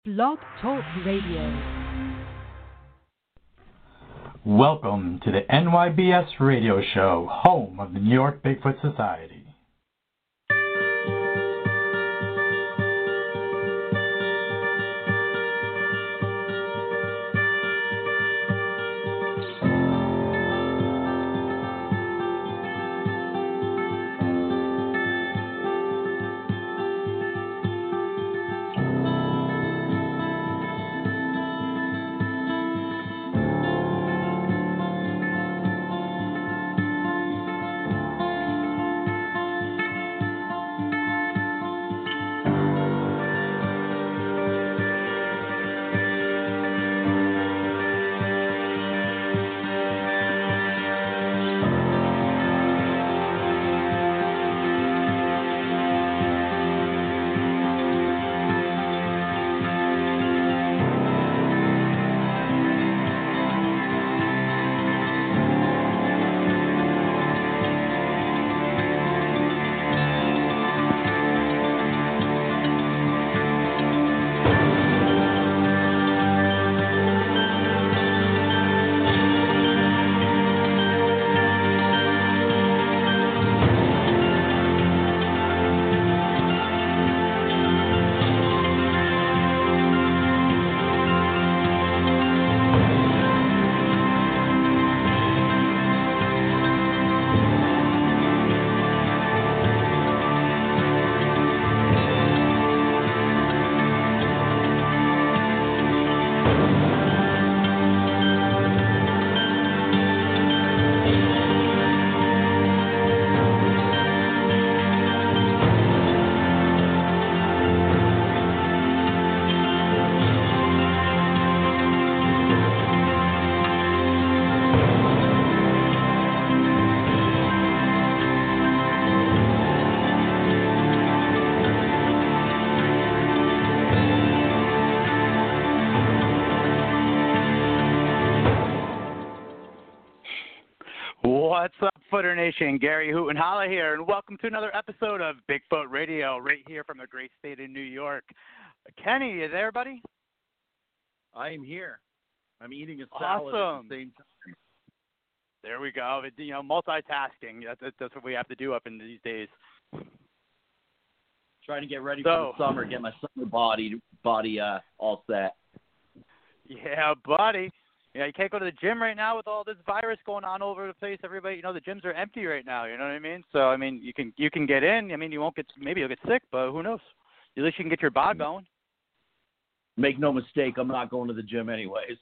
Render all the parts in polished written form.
Blog Talk Radio. Welcome to the NYBS Radio Show, home of the New York Bigfoot Society. What's up, Footer Nation? Gary Hootenholla here, and welcome to another episode of Bigfoot Radio, right here from the great state of New York. Kenny, you there, buddy? I am here. I'm eating a salad awesome. At the same time. There we go. Multitasking. That's what we have to do up in these days. Trying to get ready for the summer, get my summer body all set. Yeah, buddy. Yeah, you can't go to the gym right now with all this virus going on all over the place. Everybody, the gyms are empty right now. You know what I mean? So, I mean, you can get in. I mean, you'll get sick, but who knows? At least you can get your bod going. Make no mistake, I'm not going to the gym anyways.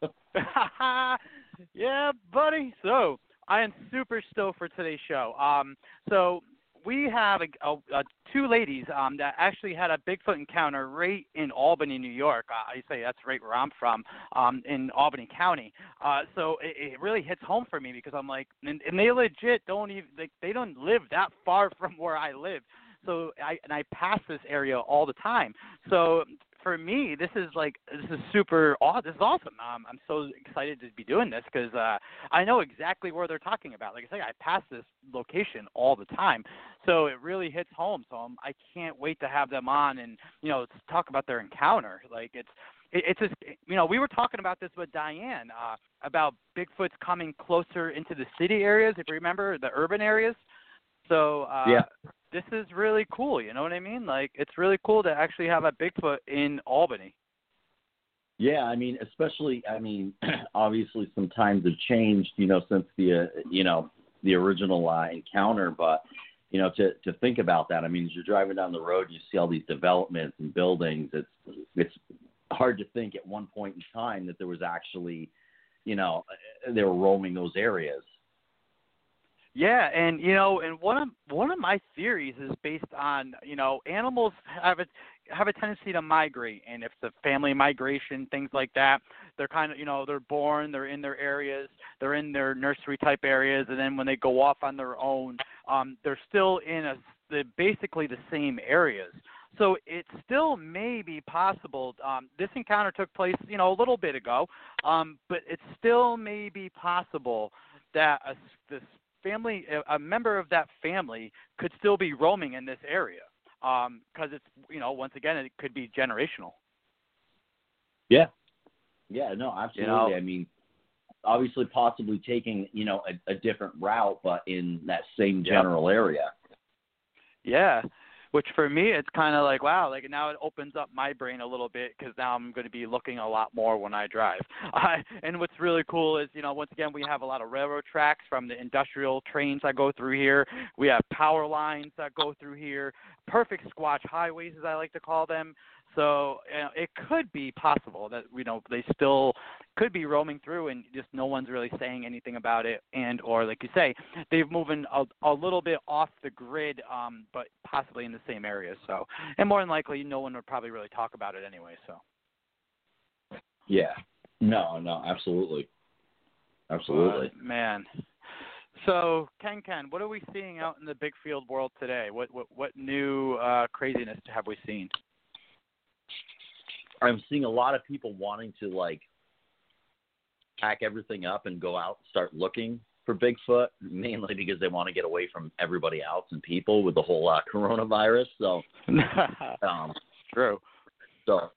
Yeah, buddy. So, I am super stoked for today's show. So we have two ladies that actually had a Bigfoot encounter right in Albany, New York. I say that's right where I'm from, in Albany County. So it really hits home for me because I'm like, and they legit they don't live that far from where I live. So I pass this area all the time. So for me, this is super awesome. This is awesome. I'm so excited to be doing this because I know exactly where they're talking about. Like I say, I pass this location all the time, so it really hits home. So I can't wait to have them on and talk about their encounter. Like it's just we were talking about this with Diane about Bigfoot's coming closer into the city areas. If you remember the urban areas. So yeah. This is really cool, you know what I mean? Like, it's really cool to actually have a Bigfoot in Albany. Yeah, I mean, especially, obviously some times have changed, since the original encounter. But, to think about that, as you're driving down the road, you see all these developments and buildings. It's hard to think at one point in time that there was actually, they were roaming those areas. Yeah, and and one of my theories is based on animals have a tendency to migrate, and if it's a family migration, things like that, they're kind of they're born, they're in their areas, they're in their nursery type areas, and then when they go off on their own, they're still in basically the same areas. So it still may be possible. This encounter took place a little bit ago, but it still may be possible that this family, a member of that family could still be roaming in this area because it's, once again, it could be generational. Yeah. Yeah, no, absolutely. You know? I mean, obviously possibly taking, a different route, but in that same general area. Yeah, which for me, it's kind of like, wow, like now it opens up my brain a little bit because now I'm going to be looking a lot more when I drive. And what's really cool is, once again, we have a lot of railroad tracks from the industrial trains that go through here. We have power lines that go through here, perfect squash highways, as I like to call them. So it could be possible that they still could be roaming through and just no one's really saying anything about it, and or like you say, they're moving a little bit off the grid, but possibly in the same area. So, and more than likely, no one would probably really talk about it anyway. So. Yeah. No, absolutely. Absolutely. Man. So, Ken, what are we seeing out in the big field world today? What new craziness have we seen? I'm seeing a lot of people wanting to pack everything up and go out and start looking for Bigfoot, mainly because they want to get away from everybody else and people with the whole coronavirus. So, True. So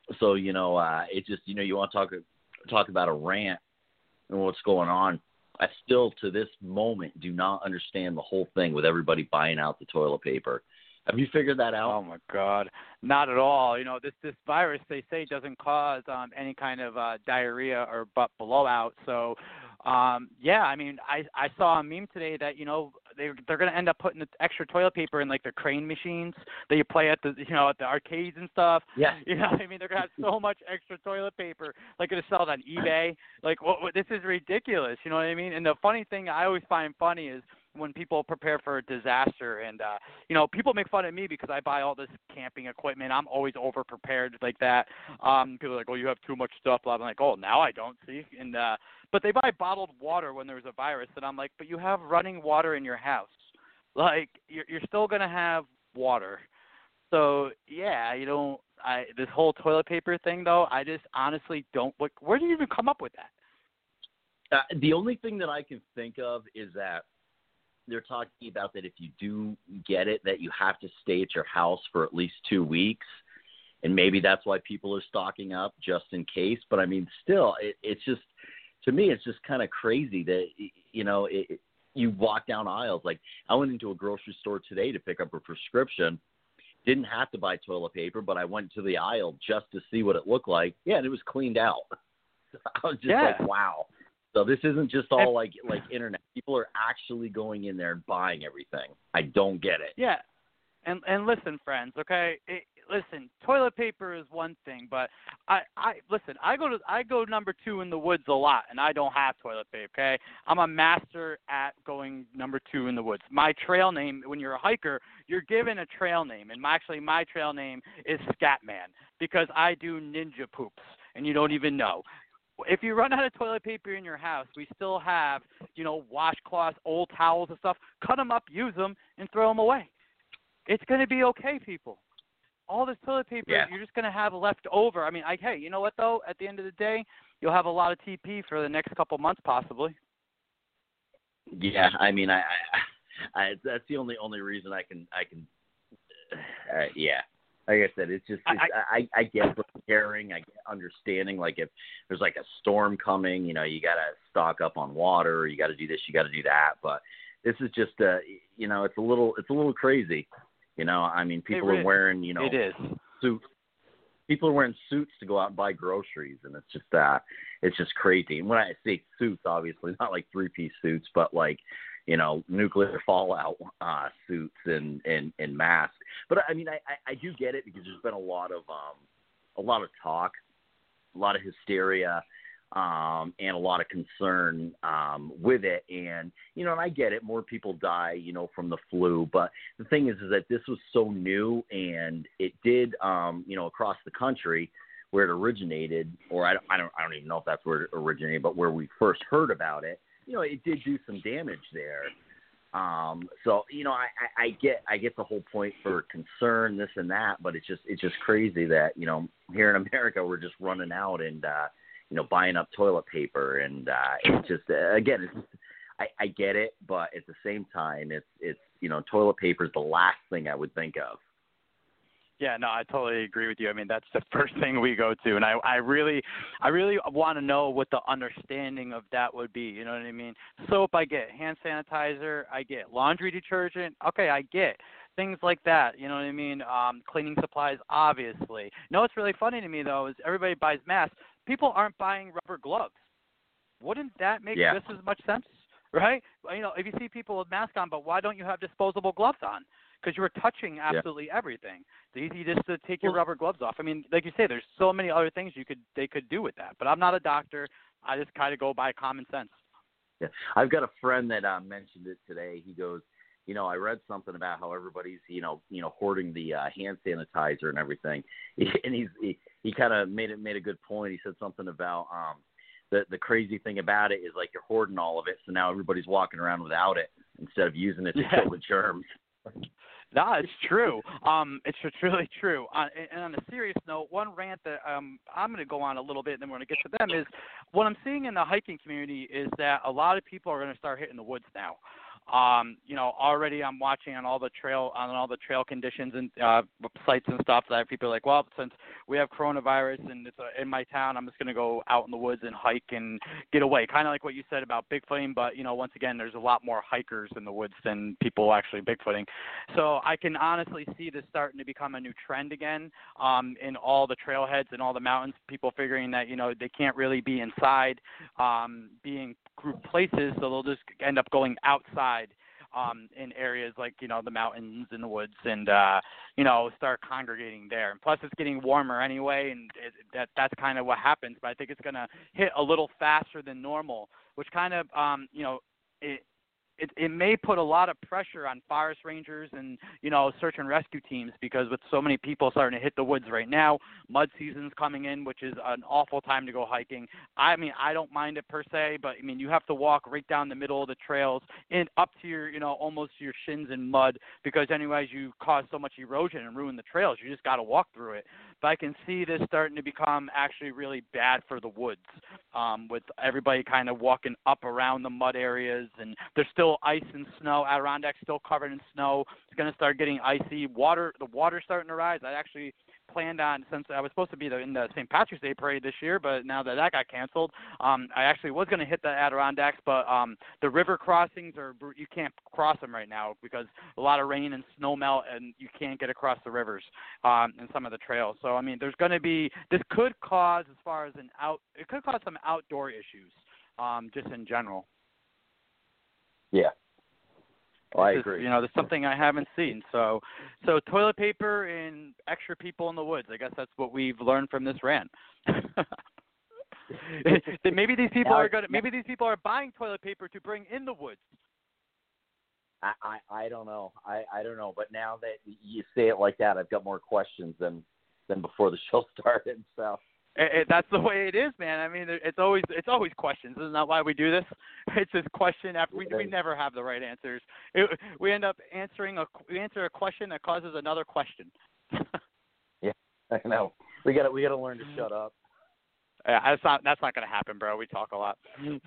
it just you want to talk about a rant and what's going on. I still to this moment do not understand the whole thing with everybody buying out the toilet paper. Have you figured that out? Oh my God, not at all. This virus they say doesn't cause any kind of diarrhea or butt blowout. So, yeah, I mean, I saw a meme today that they're going to end up putting the extra toilet paper in like the crane machines that you play at the at the arcades and stuff. Yeah. They're going to have so much extra toilet paper, like going to sell it on eBay. Like, this is ridiculous. You know what I mean? And the funny thing I always find funny is when people prepare for a disaster and, people make fun of me because I buy all this camping equipment. I'm always over prepared like that. People are like, oh, you have too much stuff. I'm like, oh, now I don't see. And, but they buy bottled water when there's a virus. And I'm like, but you have running water in your house. Like, you're still going to have water. So, yeah, this whole toilet paper thing, though, I just honestly don't, where do you even come up with that? The only thing that I can think of is that they're talking about that if you do get it, that you have to stay at your house for at least 2 weeks. And maybe that's why people are stocking up just in case. But, I mean, still, it's just, to me, it's just kind of crazy that, you walk down aisles. Like, I went into a grocery store today to pick up a prescription. Didn't have to buy toilet paper, but I went to the aisle just to see what it looked like. Yeah, and it was cleaned out. I was just like, wow. So this isn't just all like internet. People are actually going in there and buying everything. I don't get it. Yeah. And listen, friends, okay? Listen, toilet paper is one thing, but I go number 2 in the woods a lot, and I don't have toilet paper, okay? I'm a master at going number 2 in the woods. My trail name, when you're a hiker, you're given a trail name, and my trail name is Scatman because I do ninja poops, and you don't even know. If you run out of toilet paper in your house, we still have, washcloths, old towels and stuff. Cut them up, use them, and throw them away. It's going to be okay, people. All this toilet paper you're just going to have left over. I mean, hey, you know what, though? At the end of the day, you'll have a lot of TP for the next couple months possibly. Yeah, I mean, I that's the only reason I can yeah. Like I said, it's just I get preparing, I get understanding. Like if there's like a storm coming, you got to stock up on water. You got to do this, you got to do that. But this is just it's a little crazy. I mean, people are wearing it is. suits. People are wearing suits to go out and buy groceries, and it's just crazy. And when I say suits, obviously not like 3-piece suits, but like nuclear fallout suits and masks. But I mean, I do get it because there's been a lot of talk, a lot of hysteria, and a lot of concern with it. And and I get it. More people die, from the flu. But the thing is that this was so new, and it did, across the country where it originated, or I don't even know if that's where it originated, but where we first heard about it. It did do some damage there. So, I get the whole point for concern, this and that, but it's just crazy that, here in America, we're just running out and, buying up toilet paper. And, it's just, again, I get it, but at the same time, it's toilet paper is the last thing I would think of. Yeah, no, I totally agree with you. I mean, that's the first thing we go to, and I really want to know what the understanding of that would be. You know what I mean? Soap, I get. Hand sanitizer, I get. Laundry detergent, okay, I get. Things like that. You know what I mean? Cleaning supplies, obviously. You know what's really funny to me though is everybody buys masks. People aren't buying rubber gloves. Wouldn't that make just as much sense? Right? You know, if you see people with masks on, but why don't you have disposable gloves on? Because you were touching absolutely everything. It's easy just to take your rubber gloves off. I mean, like you say, there's so many other things they could do with that. But I'm not a doctor. I just kind of go by common sense. Yeah, I've got a friend that mentioned it today. He goes, you know, I read something about how everybody's, you know, hoarding the hand sanitizer and everything. And he kind of made a good point. He said something about the crazy thing about it is like you're hoarding all of it, so now everybody's walking around without it instead of using it to kill the germs. No, it's true. It's really true. And on a serious note, one rant that I'm going to go on a little bit, and then we're going to get to them, is what I'm seeing in the hiking community is that a lot of people are going to start hitting the woods now. You know, already I'm watching on all the trail conditions and sites and stuff that people are like, well, since we have coronavirus and it's in my town, I'm just going to go out in the woods and hike and get away. Kind of like what you said about Bigfooting, but, you know, once again, there's a lot more hikers in the woods than people actually Bigfooting. So I can honestly see this starting to become a new trend again in all the trailheads and all the mountains, people figuring that, you know, they can't really be inside being group places, so they'll just end up going outside in areas like, you know, the mountains and the woods and, you know, start congregating there. And plus it's getting warmer anyway, and that's kind of what happens. But I think it's going to hit a little faster than normal, which kind of, you know, it may put a lot of pressure on forest rangers and, you know, search and rescue teams, because with so many people starting to hit the woods right now, mud season's coming in, which is an awful time to go hiking. I mean, I don't mind it per se, but I mean, you have to walk right down the middle of the trails and up to your, you know, almost to your shins in mud, because anyways you cause so much erosion and ruin the trails. You just got to walk through it. But I can see this starting to become actually really bad for the woods, with everybody kind of walking up around the mud areas, and there's still ice and snow. Adirondack's still covered in snow. It's going to start getting icy. The water's starting to rise. I actually planned on, since I was supposed to be in the St. Patrick's Day parade this year, but now that got canceled, I actually was going to hit the Adirondacks, but the river crossings you can't cross them right now because a lot of rain and snow melt, and you can't get across the rivers and some of the trails. So I mean, this could cause, as far as it could cause some outdoor issues, just in general. Yeah. Well, I agree. You know, there's something I haven't seen. So toilet paper and extra people in the woods. I guess that's what we've learned from this rant. Maybe these people are buying toilet paper to bring in the woods. I don't know. I don't know. But now that you say it like that, I've got more questions than before the show started. So. That's the way it is, man. I mean, it's always questions. Isn't that why we do this? It's just question after we never have the right answers. We end up answer a question that causes another question. Yeah, I know. We got to learn to shut up. Yeah, that's not going to happen, bro. We talk a lot.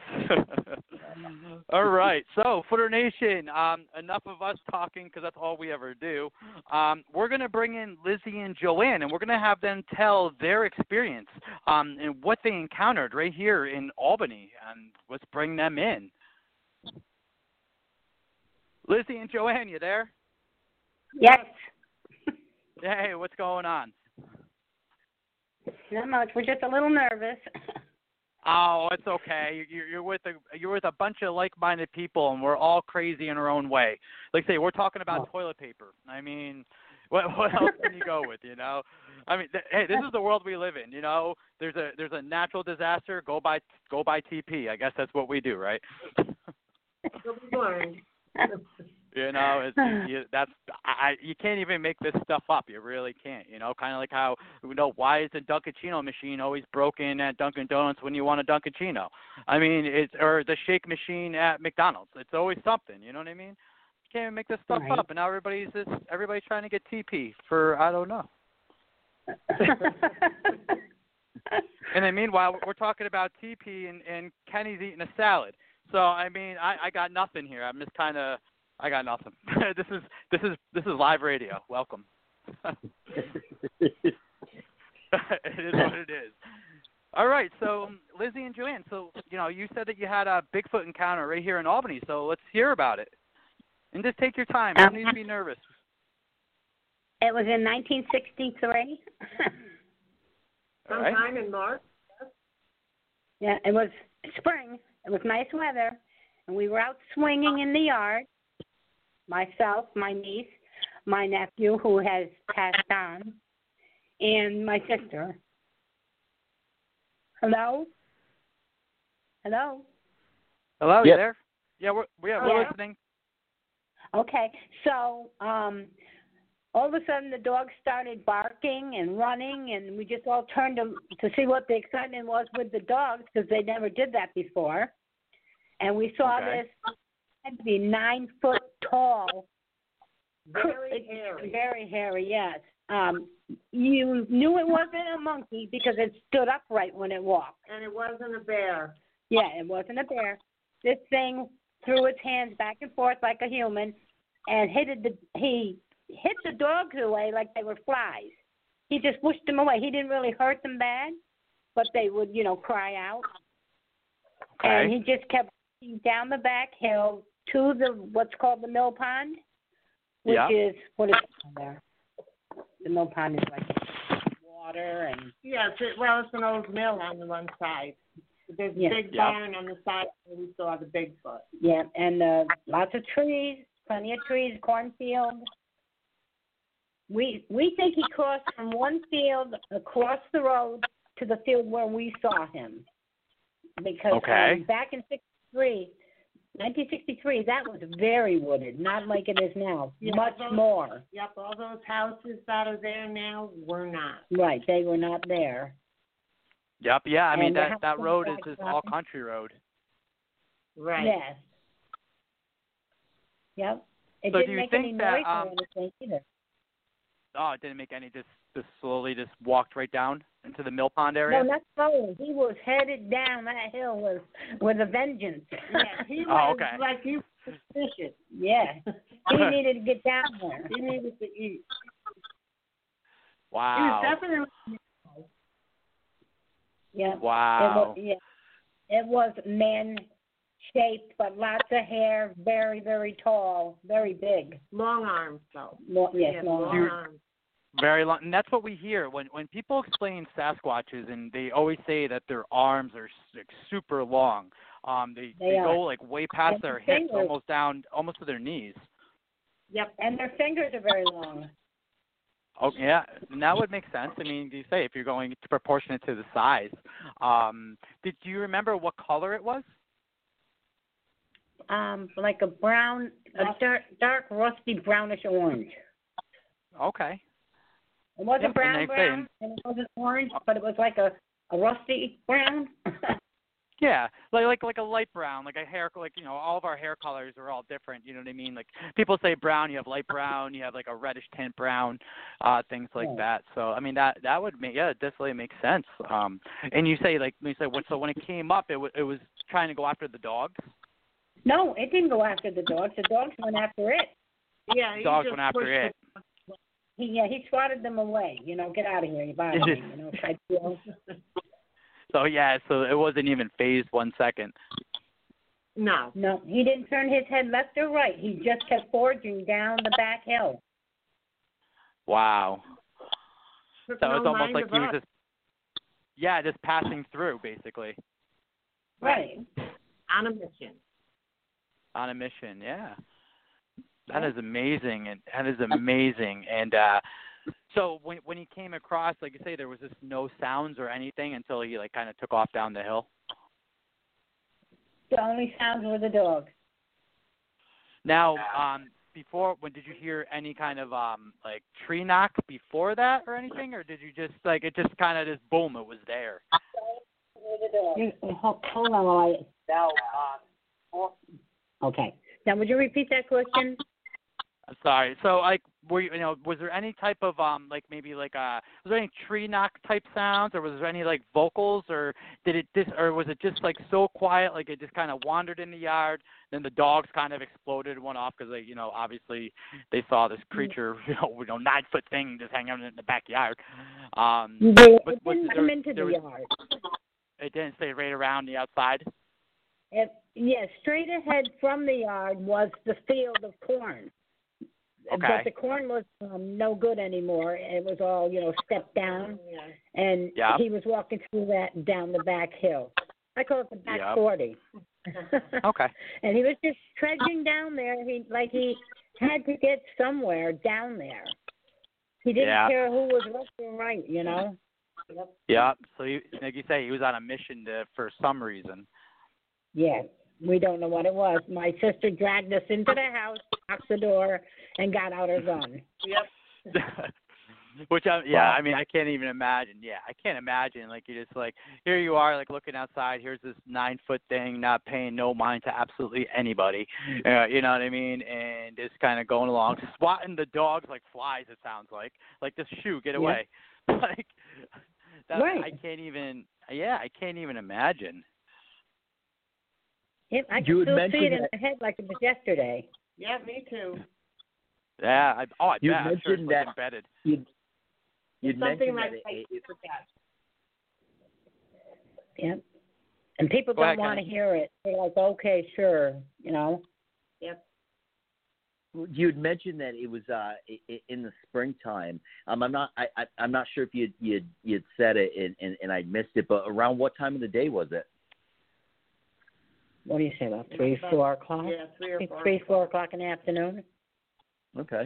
All right. So, Footer Nation, enough of us talking, because that's all we ever do. We're going to bring in Lizzie and Joanne, and we're going to have them tell their experience and what they encountered right here in Albany. And let's bring them in. Lizzie and Joanne, you there? Yes. Hey, what's going on? Not much. We're just a little nervous. Oh, it's okay. You're with a bunch of like-minded people, and we're all crazy in our own way. Like I say, we're talking about toilet paper. I mean, what else can you go with? You know, I mean, hey, this is the world we live in. You know, there's a natural disaster. Go buy TP. I guess that's what we do, right? You know, you can't even make this stuff up. You really can't. You know, kind of like how, you know, why is the Dunkaccino machine always broken at Dunkin' Donuts when you want a Dunkaccino? I mean, or the shake machine at McDonald's. It's always something. You know what I mean? You can't even make this stuff up. And now everybody's trying to get TP for, I don't know. And then meanwhile, we're talking about TP and Kenny's eating a salad. So I mean, I got nothing here. I'm just kind of. I got nothing. This is live radio. Welcome. It is what it is. All right, so Lizzie and Joanne, so, you said that you had a Bigfoot encounter right here in Albany, so let's hear about it. And just take your time. You don't need to be nervous. It was in 1963. Sometime in March. Yeah, it was spring. It was nice weather, and we were out swinging in the yard. Myself, my niece, my nephew, who has passed on, and my sister. Hello? Hello? Hello, you there? Yeah, we're Yeah. listening. Okay, so all of a sudden the dogs started barking and running, and we just all turned to see what the excitement was with the dogs because they never did that before. And we saw this had to be 9 foot tall. Very hairy. Very hairy, yes. You knew it wasn't a monkey because it stood upright when it walked. And it wasn't a bear. Yeah, it wasn't a bear. This thing threw its hands back and forth like a human and he hit the dogs away like they were flies. He just pushed them away. He didn't really hurt them bad, but they would, cry out. Okay. And he just kept down the back hill to what's called the mill pond, which is what is there. The mill pond is like water and Yes, it's an old mill on the one side. There's a big barn on the side where we saw the Bigfoot. Yeah, and lots of trees, plenty of trees, cornfield. We think he crossed from one field across the road to the field where we saw him. Because back in 1963, that was very wooded, not like it is now. Yeah, much more. Yep, all those houses that are there now were not. Right, they were not there. Yep, yeah, I mean, And that road is just all country road. Right. Yes. Yep. It So do didn't you make think any that, noise or anything either. Oh, it didn't make any, just slowly just walked right down into the mill pond area? No, not slowly. He was headed down that hill with a vengeance. Yeah, he was like he was suspicious. Yeah. He needed to get down there. He needed to eat. Wow. He was definitely. Yeah. Wow. It was man-shaped, but lots of hair, very, very tall, very big. Long arms, though. Long arms. Very long, and that's what we hear when people explain Sasquatches, and they always say that their arms are like super long. They go like way past and their fingers, hips, almost to their knees. Yep, and their fingers are very long. Oh yeah, and that would make sense. I mean, you say if you're going to proportionate to the size. Do you remember what color it was? Like a brown, dark rusty brownish orange. Okay. It wasn't brown, and and it wasn't orange, but it was like a rusty brown. Yeah, like a light brown, like a hair, all of our hair colors are all different. You know what I mean? Like people say brown, you have light brown, you have like a reddish tint brown, things like that. So I mean that would make it definitely makes sense. And you say so when it came up, it was trying to go after the dogs. No, it didn't go after the dogs. The dogs went after it. Yeah, dogs went after it. He swatted them away. Get out of here. You bother me. Type deal. So it wasn't even phased 1 second. No, he didn't turn his head left or right. He just kept forging down the back hill. Wow. That was almost like he was just, just passing through, basically. Right. On a mission. On a mission, yeah. That is amazing, and so when he came across, like you say, there was just no sounds or anything until he kind of took off down the hill. The only sounds were the dogs. Now, when did you hear any kind of tree knock before that or anything, or did you just it just kind of just boom, it was there? Hold on while okay. Now, would you repeat that question? I'm sorry. So, was there any type of was there any tree knock type sounds, or was there any like vocals, or or was it just like so quiet, like it just kind of wandered in the yard, then the dogs kind of exploded and went off because they, obviously they saw this creature, 9-foot thing just hanging out in the backyard. It didn't come into the yard. It didn't stay right around the outside? Yes, straight ahead from the yard was the field of corn. Okay. But the corn was no good anymore. It was all, stepped down. And he was walking through that down the back hill. I call it the back 40. Okay. And he was just trudging down there. He had to get somewhere down there. He didn't care who was left or right, Yeah. So, like you say, he was on a mission for some reason. Yeah. We don't know what it was. My sister dragged us into the house, locked the door, and got out her gun. Yep. Which, I mean, I can't even imagine. Yeah, I can't imagine. Like, you're just like, here you are, like, looking outside. Here's this 9-foot thing, not paying no mind to absolutely anybody. You know what I mean? And just kind of going along, swatting the dogs like flies, it sounds like. Like, just shoo, get away. Like, that, right. I can't even imagine. Yeah, I can still see it in my head like it was yesterday. Yeah, me too. Yeah, I bet. I'm sure it's that embedded. You'd something mentioned like that Yeah. And people don't want to hear it. They're like, okay, sure, Yep. You'd mentioned that it was in the springtime. I'm not sure if you'd said it and I missed it, but around what time of the day was it? What do you say, about 3, 4 o'clock? Yeah, 3 or 4. 3, 4 o'clock in the afternoon. Okay.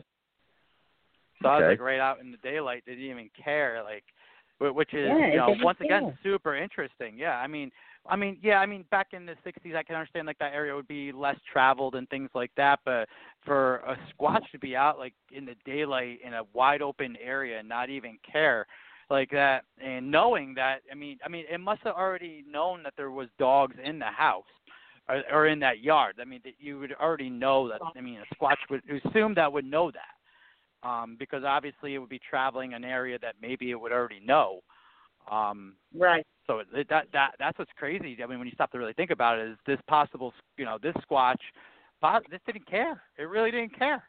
So I was like right out in the daylight. They didn't even care, like, which is once again super interesting. Yeah, I mean, back in the '60s, I can understand like that area would be less traveled and things like that. But for a Squatch to be out like in the daylight in a wide open area and not even care like that, and knowing that, I mean, it must have already known that there was dogs in the house. Or in that yard. I mean, that you would already know that. I mean, a Squatch would assume that would know that, because obviously it would be traveling an area that maybe it would already know. Right. So that's what's crazy. I mean, when you stop to really think about it, is this possible? This Squatch, this didn't care. It really didn't care.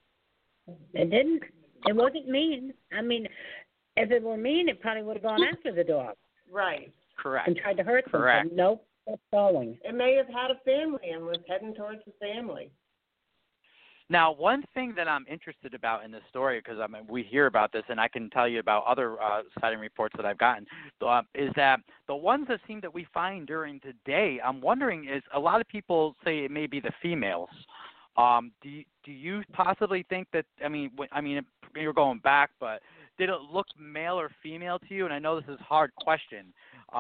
It didn't. It wasn't mean. I mean, if it were mean, it probably would have gone after the dog. Right. Correct. And tried to hurt them. Correct. Nope. Following. It may have had a family and was heading towards the family. Now, one thing that I'm interested about in this story, because we hear about this, and I can tell you about other sighting reports that I've gotten, is that the ones that seem that we find during the day, I'm wondering is a lot of people say it may be the females. Do you possibly think that? I mean, you're going back, but did it look male or female to you? And I know this is a hard question.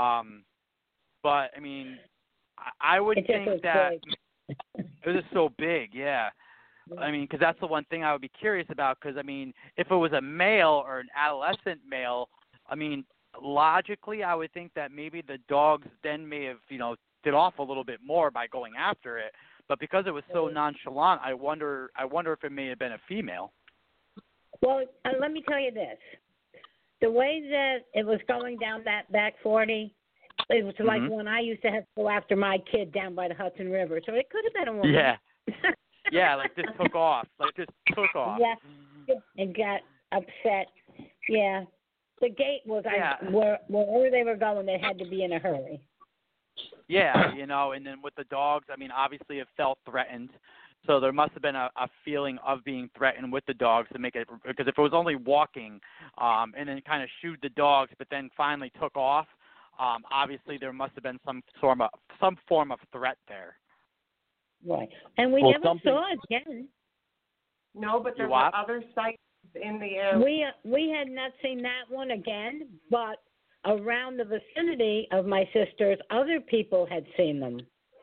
But, I mean, I would think that it was just so big, yeah. I mean, because that's the one thing I would be curious about, because, I mean, if it was a male or an adolescent male, I mean, logically I would think that maybe the dogs then may have, did off a little bit more by going after it. But because it was so nonchalant, I wonder if it may have been a female. Well, let me tell you this. The way that it was going down that back 40, it was like when I used to have to go after my kid down by the Hudson River. So it could have been a woman. Yeah. Yeah, like just took off. Yeah, and got upset. Yeah. The gate was, wherever they were going, they had to be in a hurry. Yeah, and then with the dogs, I mean, obviously it felt threatened. So there must have been a feeling of being threatened with the dogs to make it, because if it was only walking and then kind of shooed the dogs but then finally took off, obviously there must have been some form of threat there. Right. And we never saw it again. No, but there were other sites in the area. We had not seen that one again, but around the vicinity of my sisters, other people had seen them.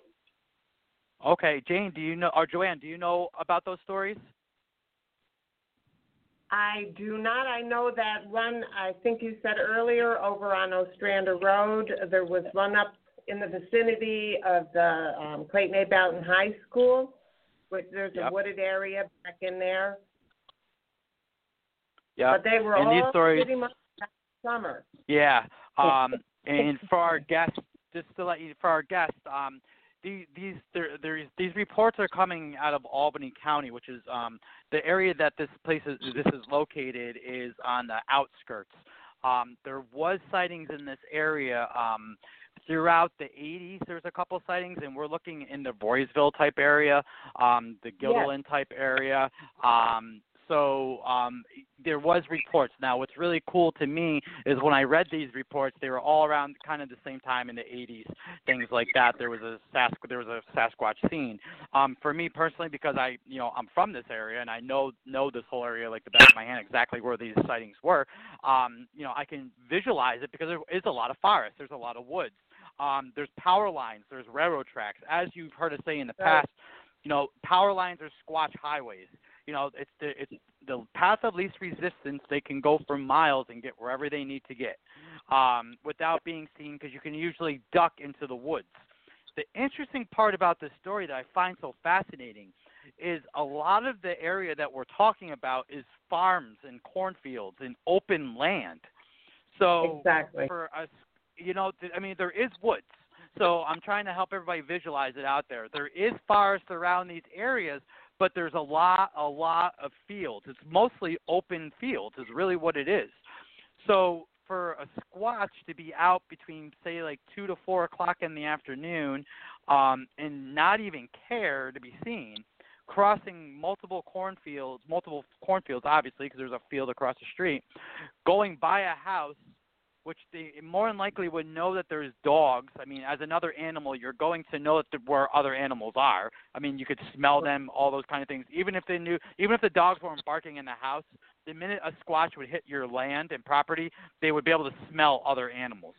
Okay, Jane, do you know, or Joanne, do you know about those stories? I do not. I know that one, I think you said earlier, over on Ostrander Road, there was one up in the vicinity of the Clayton A. Boughton High School, which there's a wooded area back in there. Yeah. But they were and all these stories, pretty much that summer. Yeah. And for our guests, just to let you, for our guests, these reports are coming out of Albany County, which is the area that this is located is on the outskirts. There was sightings in this area throughout the 80s. There's a couple sightings, and we're looking in the Voorheesville type area, the Guilderland type area. So there was reports. Now, what's really cool to me is when I read these reports, they were all around kind of the same time in the 80s, things like that. There was a Sasquatch scene. For me personally, because I'm from this area and I know this whole area like the back of my hand, exactly where these sightings were. I can visualize it because there is a lot of forest. There's a lot of woods. There's power lines. There's railroad tracks. As you've heard us say in the past, power lines are Squatch highways. It's the path of least resistance. They can go for miles and get wherever they need to get without being seen, because you can usually duck into the woods. The interesting part about this story that I find so fascinating is a lot of the area that we're talking about is farms and cornfields and open land. So exactly. For us, there is woods. So I'm trying to help everybody visualize it out there. There is forest around these areas, but there's a lot of fields. It's mostly open fields is really what it is. So for a Squatch to be out between, say, like 2 to 4 o'clock in the afternoon and not even care to be seen, crossing multiple cornfields, obviously, because there's a field across the street, going by a house, which they more than likely would know that there's dogs. I mean, as another animal, you're going to know where other animals are. I mean, you could smell them, all those kind of things. Even if the dogs weren't barking in the house, the minute a Squatch would hit your land and property, they would be able to smell other animals.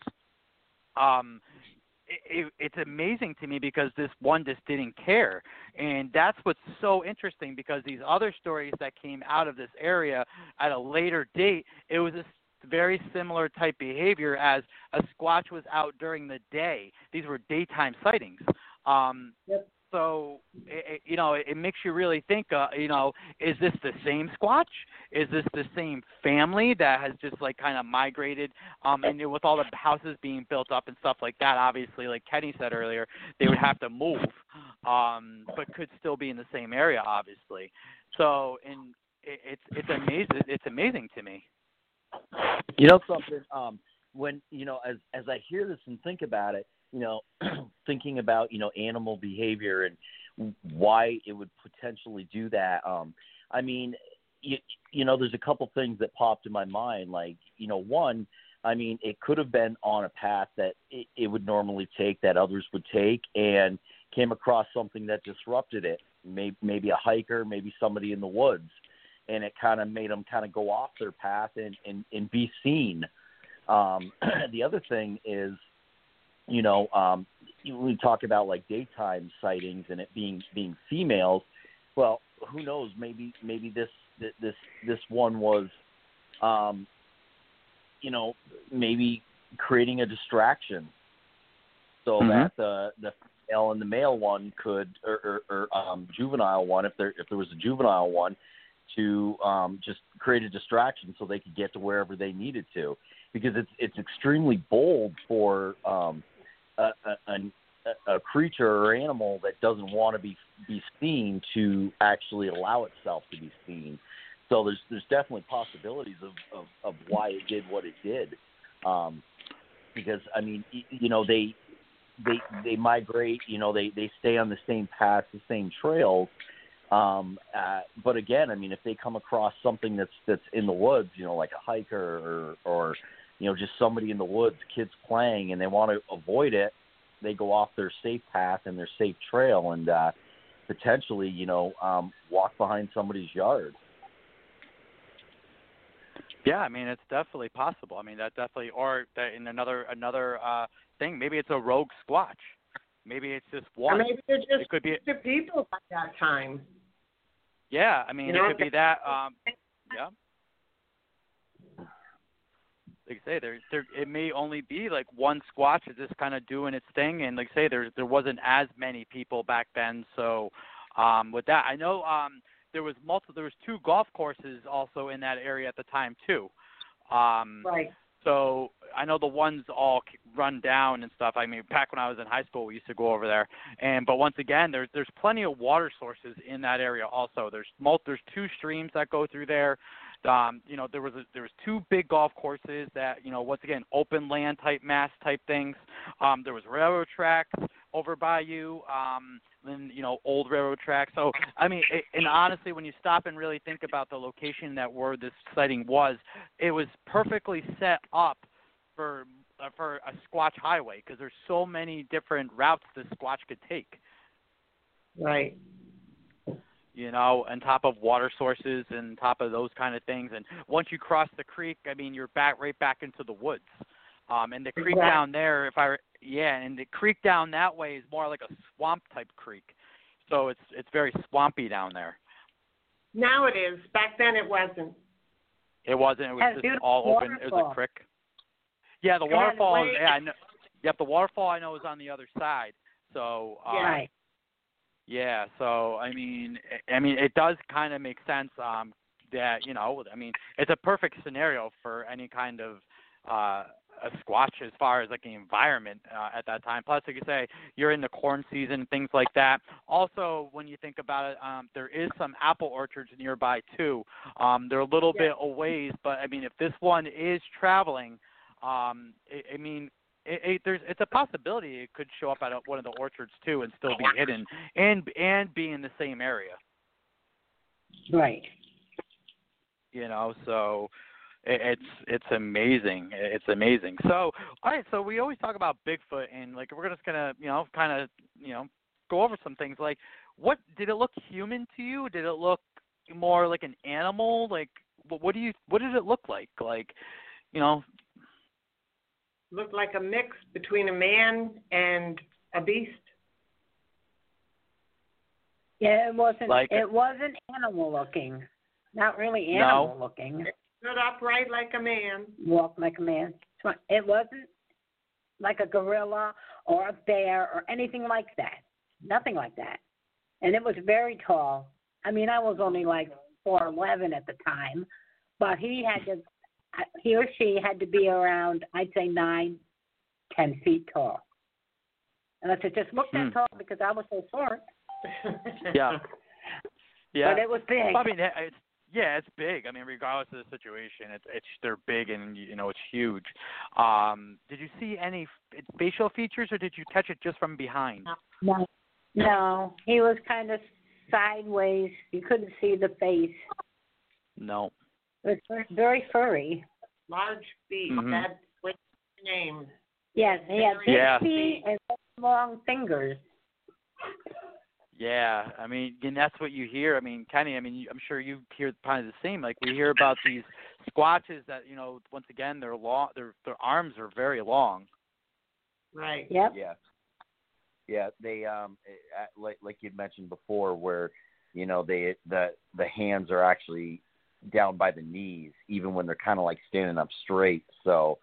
It's amazing to me because this one just didn't care. And that's what's so interesting, because these other stories that came out of this area at a later date, it was a very similar type behavior as a Squatch was out during the day. These were daytime sightings. Yep. So, it makes you really think, is this the same Squatch? Is this the same family that has just like kind of migrated? And with all the houses being built up and stuff like that, obviously, like Kenny said earlier, they would have to move, but could still be in the same area, obviously. So, and it's amazing. It's amazing to me. Something, when, as I hear this and think about it, thinking about, animal behavior and why it would potentially do that. I mean, there's a couple things that popped in my mind. Like, one, I mean, it could have been on a path that it would normally take, that others would take, and came across something that disrupted it. Maybe a hiker, maybe somebody in the woods. And it kind of made them kind of go off their path and be seen. The other thing is, we talk about like daytime sightings and it being females. Well, who knows? Maybe this one was, maybe creating a distraction so that the female and the male one could, or juvenile one, if there was a juvenile one, to just create a distraction so they could get to wherever they needed to, because it's extremely bold for a creature or animal that doesn't want to be seen to actually allow itself to be seen. So there's definitely possibilities of why it did what it did, because I mean, they migrate, they stay on the same path, the same trails. But again, I mean, if they come across something that's in the woods, like a hiker or just somebody in the woods, kids playing, and they want to avoid it, they go off their safe path and their safe trail and potentially, walk behind somebody's yard. Yeah, I mean, it's definitely possible. I mean, that definitely, or that in another thing, maybe it's a rogue Squatch. Maybe it's just one. Or maybe they're just it could be people at that time. Yeah, I mean, it could be that. Yeah. Like I say, it may only be like one Squatch is just kind of doing its thing, and like I say, there wasn't as many people back then. So with that, I know there was 2 golf courses also in that area at the time too. Right. So I know the ones all run down and stuff. I mean, back when I was in high school, we used to go over there. But once again, there's plenty of water sources in that area also. There's 2 streams that go through there. There was 2 big golf courses that, once again, open land type mass type things. There was railroad tracks over by you, and old railroad tracks. So I mean, and honestly, when you stop and really think about the location where this sighting was, it was perfectly set up for a Squatch highway because there's so many different routes the Squatch could take. Right. On top of water sources and top of those kind of things. And once you cross the creek, I mean, you're right back into the woods. And the creek down there, and the creek down that way is more like a swamp type creek. So it's very swampy down there. Now it is. Back then it wasn't. It wasn't. It was just all open. It was a creek. Yeah, the waterfall. Yeah, I know. Yep, the waterfall I know is on the other side. So. Right. Yeah, so I mean, it does kind of make sense that it's a perfect scenario for any kind of a Squatch as far as like the environment at that time. Plus, like you say, you're in the corn season, things like that. Also, when you think about it, there is some apple orchards nearby too. They're a little bit a ways, but I mean, if this one is traveling, it's a possibility it could show up at one of the orchards too and still be hidden and be in the same area. Right. So it's amazing. It's amazing. So all right, so we always talk about Bigfoot and like we're just gonna go over some things like what did it look human to you? Did it look more like an animal? Like what did it look like? Like Looked like a mix between a man and a beast. Yeah, it wasn't animal looking. Not really animal looking. It stood upright like a man. Walked like a man. It wasn't like a gorilla or a bear or anything like that. Nothing like that. And it was very tall. I mean, I was only like 4'11" at the time, but he or she had to be around, I'd say 9-10 feet tall. Unless it just looked that tall because I was so short. Yeah. But it was big. I mean, it's big. I mean, regardless of the situation, they're big and it's huge. Did you see any facial features, or did you catch it just from behind? No, he was kind of sideways. You couldn't see the face. No. It was very furry. Large feet. Mm-hmm. That's what's the name. Yes, he had big feet and long fingers. Yeah, I mean, and that's what you hear. I mean, Kenny, I'm sure you hear probably the same. Like we hear about these Squatches that, once again, their arms are very long. Right. Yep. Yeah. They like you'd mentioned before, where the hands are actually down by the knees, even when they're kind of like standing up straight. So,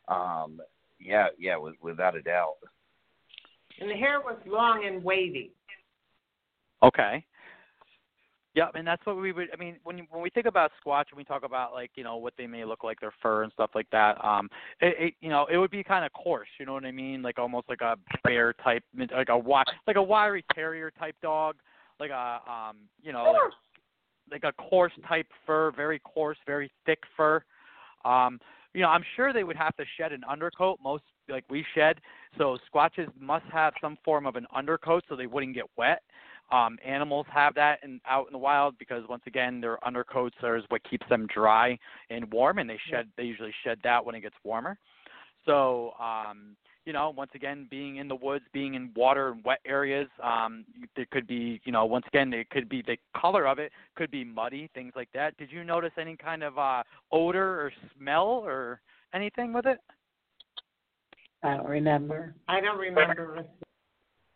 without a doubt. And the hair was long and wavy. Okay. Yeah, and that's what we would. I mean, when we think about Squatch and we talk about what they may look like, their fur and stuff like that. It would be kind of coarse. You know what I mean? Like almost like a bear type, like a wiry terrier type dog, like a like a coarse type fur, very coarse, very thick fur. I'm sure they would have to shed an undercoat. Most like we shed. So Squatches must have some form of an undercoat so they wouldn't get wet. Animals have that out in the wild because once again their undercoats are what keeps them dry and warm, and they usually shed that when it gets warmer. So once again, being in the woods, being in water and wet areas, there could be once again it could be the color of it could be muddy, things like that. Did you notice any kind of odor or smell or anything with it? I don't remember.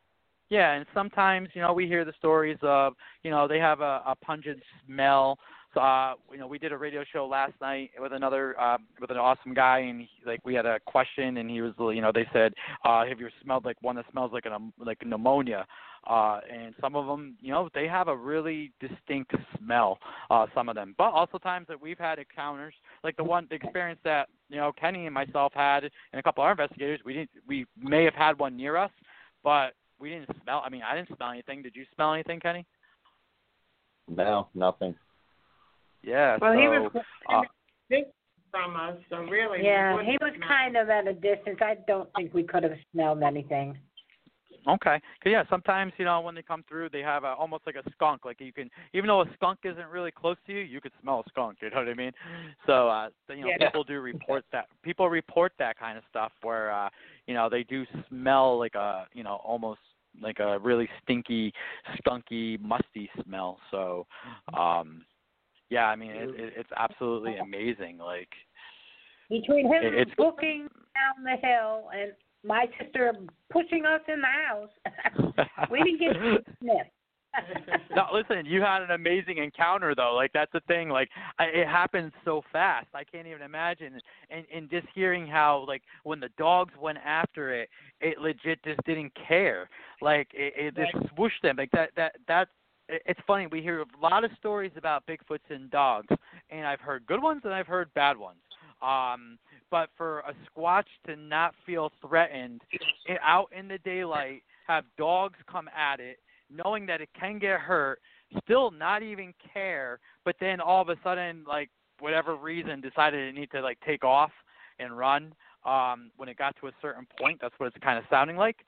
Yeah, and sometimes, we hear the stories of, they have a pungent smell. So, we did a radio show last night with with an awesome guy, and we had a question, and he was, they said, have you smelled like one that smells like pneumonia? And some of them, they have a really distinct smell, some of them. But also times that we've had encounters, like the experience that, Kenny and myself had, and a couple of our investigators, we may have had one near us, but we didn't smell. I mean, I didn't smell anything. Did you smell anything, Kenny? No, nothing. Yeah. Well, so, he was distant from us, so really. Yeah, he was kind of at a distance. I don't think we could have smelled anything. Okay. 'Cause, yeah, sometimes, when they come through, they have almost like a skunk. Like you can, even though a skunk isn't really close to you, you could smell a skunk. You know what I mean? So, people do report that. People report that kind of stuff where, they do smell like almost like a really stinky, skunky, musty smell. So, yeah, I mean, it's absolutely amazing. Like, between him booking down the hill and my sister pushing us in the house, we didn't get sniffed. No, listen, you had an amazing encounter, though. Like, that's the thing. Like, it happens so fast. I can't even imagine. And just hearing how, when the dogs went after it, it legit just didn't care. Like, it just swooshed them. Like, that's it's funny. We hear a lot of stories about Bigfoots and dogs, and I've heard good ones and I've heard bad ones. But for a Squatch to not feel threatened out in the daylight, have dogs come at it, knowing that it can get hurt, still not even care, but then all of a sudden, whatever reason, decided it needed to, take off and run when it got to a certain point. That's what it's kind of sounding like.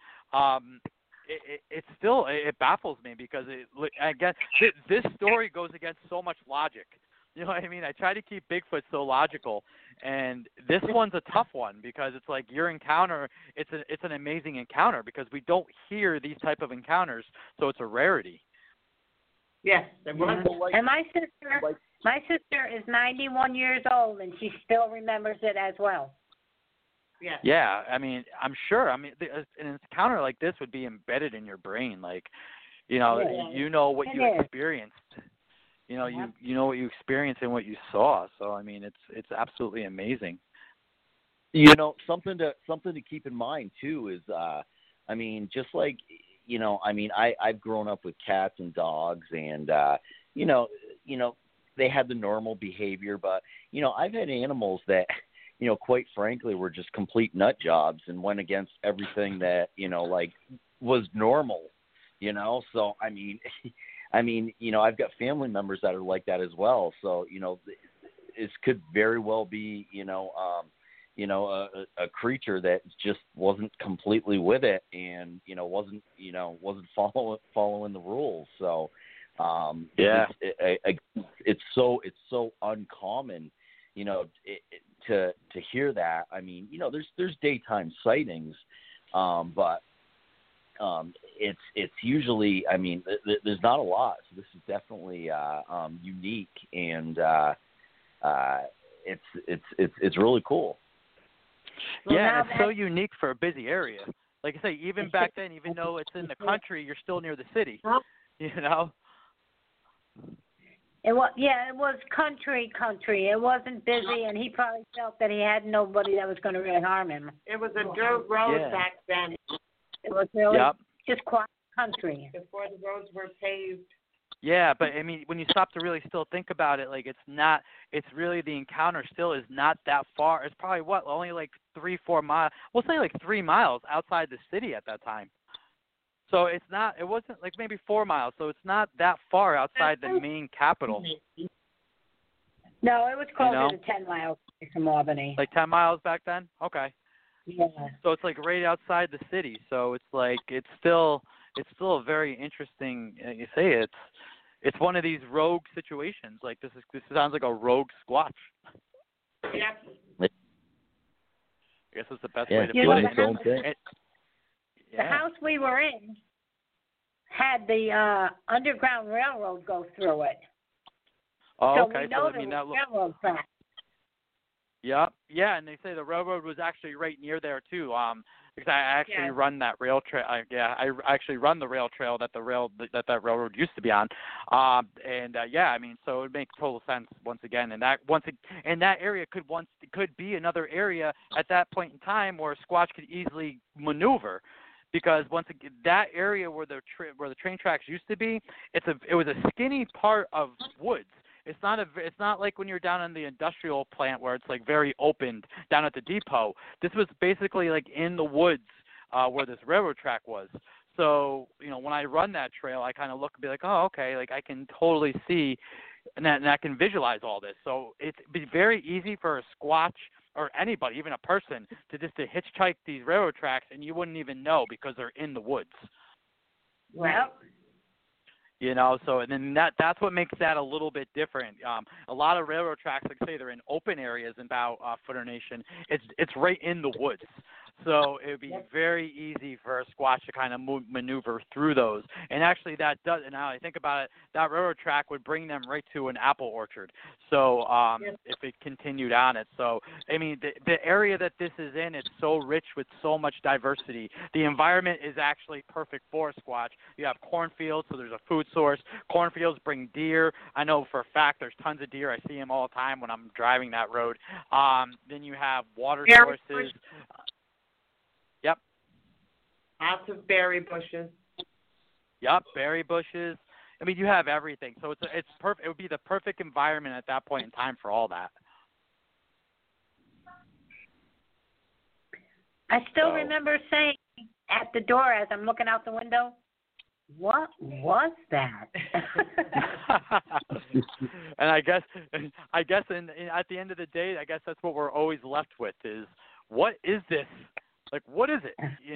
It baffles me because I guess this story goes against so much logic. You know what I mean? I try to keep Bigfoot so logical, and this one's a tough one because it's like your encounter. It's an amazing encounter because we don't hear these type of encounters, so it's a rarity. Yes, and my sister is 91 years old, and she still remembers it as well. Yes. Yeah, I mean, I'm sure. I mean, an encounter like this would be embedded in your brain, you know what you experienced. You know what you experienced and what you saw. So I mean, it's absolutely amazing. Something to keep in mind too is, I mean, just like, I've grown up with cats and dogs, and they had the normal behavior, but I've had animals that, quite frankly, were just complete nut jobs and went against everything that was normal. So I mean. I've got family members that are like that as well. So, this could very well be, a creature that just wasn't completely with it and, wasn't following the rules. So, it's so uncommon, to hear that. I mean, there's daytime sightings, but it's usually, I mean, there's not a lot, so this is definitely unique, and it's really cool. Yeah, and it's so unique for a busy area. Like I say, even back then, even though it's in the country, you're still near the city. It was country. It wasn't busy, and he probably felt that he had nobody that was going to really harm him. It was a dirt road back then. It was really just quiet country. Before the roads were paved. Yeah, but I mean, when you stop to really still think about it, it's really the encounter still is not that far. It's probably only 3-4 miles. We'll say 3 miles outside the city at that time. So it wasn't maybe 4 miles. So it's not that far outside the main capital. No, it was closer to 10 miles from Albany. 10 miles back then? Okay. Yeah. So it's right outside the city. So it's still a very interesting. You say it's one of these rogue situations. This sounds like a rogue Squatch. Yeah. I guess that's the best way to put it. The house we were in had the Underground Railroad go through it. Oh, so okay. We know so the railroad track. Yeah, and they say the railroad was actually right near there too. because I actually run that rail trail. I actually run the rail trail that that railroad used to be on. I mean, so it would make total sense once again. And that area could be another area at that point in time where Squatch could easily maneuver. Because once again, that area where the train tracks used to be, it was a skinny part of woods. It's not like when you're down in the industrial plant where it's like very open down at the depot. This was basically like in the woods where this railroad track was. So, when I run that trail, I kind of look and be like, oh, okay, like I can totally see and I can visualize all this. So it'd be very easy for a Squatch or anybody, even a person, to hitchhike these railroad tracks and you wouldn't even know because they're in the woods. Right. So and then that's what makes that a little bit different. A lot of railroad tracks, like say, they're in open areas in Bow Footer Nation. It's right in the woods. So it would be very easy for a Squatch to kind of maneuver through those. And actually and now I think about it, that railroad track would bring them right to an apple orchard. So if it continued on it. So, I mean, the area that this is in, it's so rich with so much diversity. The environment is actually perfect for a Squatch. You have cornfields, so there's a food source. Cornfields bring deer. I know for a fact there's tons of deer. I see them all the time when I'm driving that road. Then you have water sources. Yep. Lots of berry bushes. Yep, berry bushes. I mean, you have everything. So it's perfect. It would be the perfect environment at that point in time for all that. I still remember saying at the door as I'm looking out the window, what was that? And I guess at the end of the day, I guess that's what we're always left with is, what is this? Like, what is it,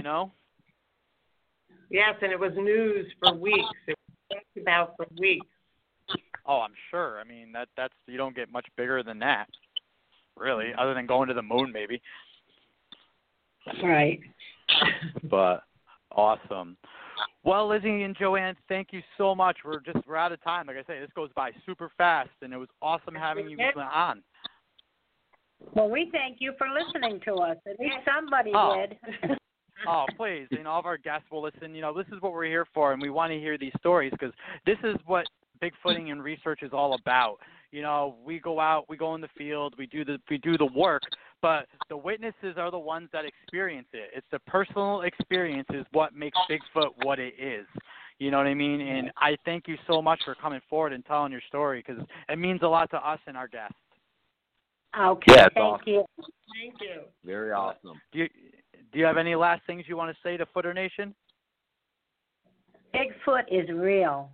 Yes, and it was news for weeks. It was talked about for weeks. Oh, I'm sure. I mean, that's you don't get much bigger than that, really, other than going to the moon, maybe. Right. But awesome. Well, Lizzie and Joanne, thank you so much. We're out of time. Like I say, this goes by super fast, and it was awesome having you on. Well, we thank you for listening to us. At least somebody did. Oh, please. All of our guests will listen. This is what we're here for, and we want to hear these stories because this is what Bigfooting and research is all about. We go out, we go in the field, we do the work, but the witnesses are the ones that experience it. It's the personal experience is what makes Bigfoot what it is. You know what I mean? And I thank you so much for coming forward and telling your story because it means a lot to us and our guests. Okay, Yeah, thank you. Thank you. Very awesome. Do you have any last things you want to say to Footer Nation? Bigfoot is real.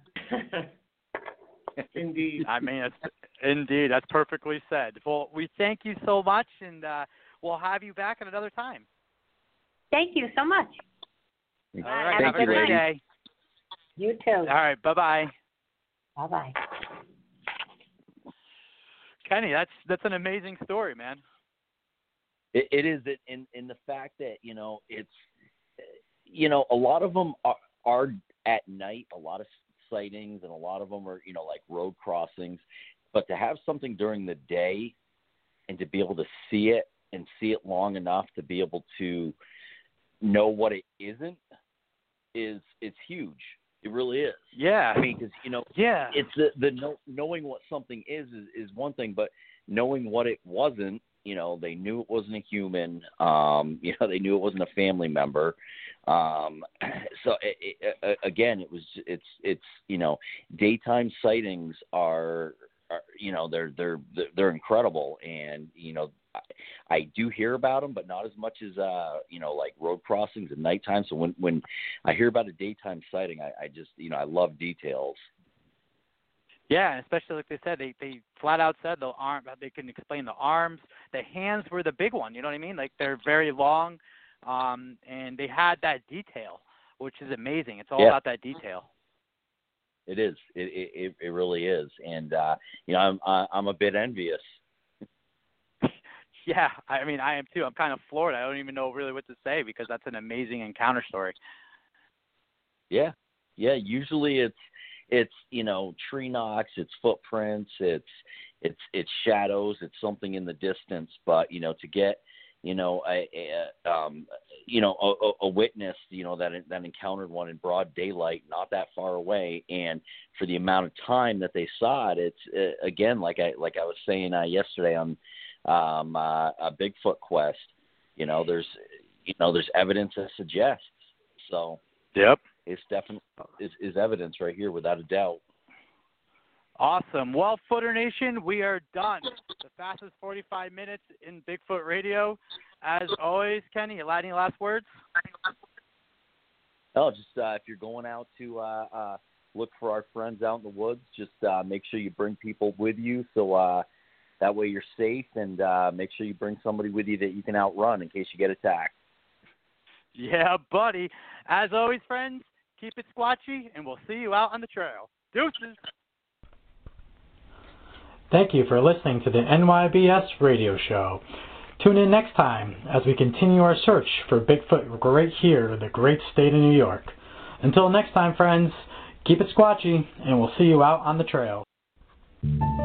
Indeed. I mean, indeed, that's perfectly said. Well, we thank you so much, and we'll have you back at another time. Thank you so much. All right, have a good great night. day. You too. All right, bye-bye. Bye-bye. Kenny, that's an amazing story, man. It is in the fact that it's a lot of them are at night, a lot of sightings, and a lot of them are like road crossings, but to have something during the day and to be able to see it and see it long enough to be able to know what it isn't is huge. It really is. Yeah. I mean, because it's the knowing what something is one thing, but knowing what it wasn't, they knew it wasn't a human. They knew it wasn't a family member. So again, it's daytime sightings are they're incredible, and I do hear about them, but not as much as like road crossings at nighttime. So when I hear about a daytime sighting, I just I love details. Yeah, and especially like they said, they flat out said they can explain the arms, the hands were the big one. You know what I mean? Like they're very long, and they had that detail, which is amazing. It's all about that detail. It is. It really is, and I'm a bit envious. Yeah, I mean, I am too. I'm kind of floored. I don't even know really what to say because that's an amazing encounter story. Yeah. Usually it's tree knocks, it's footprints, it's shadows, it's something in the distance. But to get a witness, that encountered one in broad daylight, not that far away, and for the amount of time that they saw it, it's again, like I was saying yesterday on a Bigfoot Quest. There's evidence that suggests. So, yep, it's definitely is evidence right here, without a doubt. Awesome. Well, Footer Nation, we are done. The fastest 45 minutes in Bigfoot Radio. As always, Kenny, any last words? Oh, just if you're going out to look for our friends out in the woods, just make sure you bring people with you so that way you're safe, and make sure you bring somebody with you that you can outrun in case you get attacked. Yeah, buddy. As always, friends, keep it squatchy, and we'll see you out on the trail. Deuces. Thank you for listening to the NYBS Radio Show. Tune in next time as we continue our search for Bigfoot right here in the great state of New York. Until next time, friends, keep it squatchy, and we'll see you out on the trail.